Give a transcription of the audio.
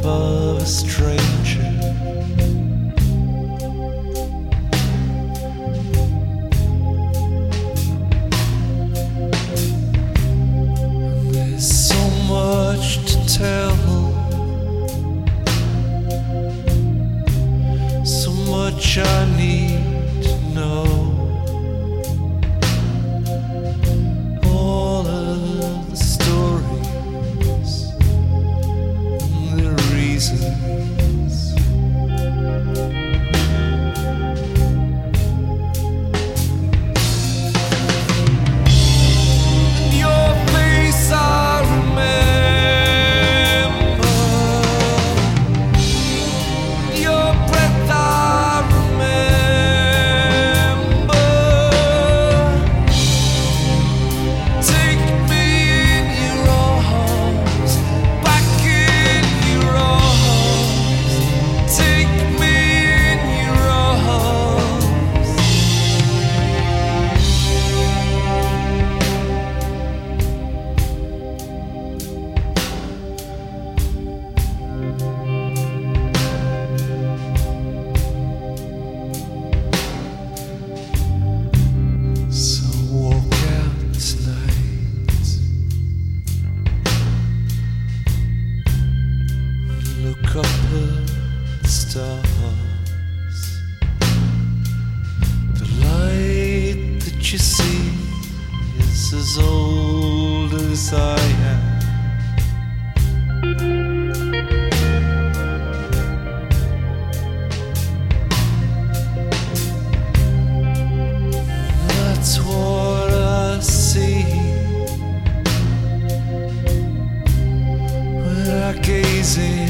of a stranger. And there's so much to tell, so much I need to know. All of the stories and the reasons. And your face I remember, your breath I remember. Take me in your arms, back in your arms. Take me in your arms. So walk out tonight, look up at the stars. The light that you see is as old as I am. That's what I see when I gaze in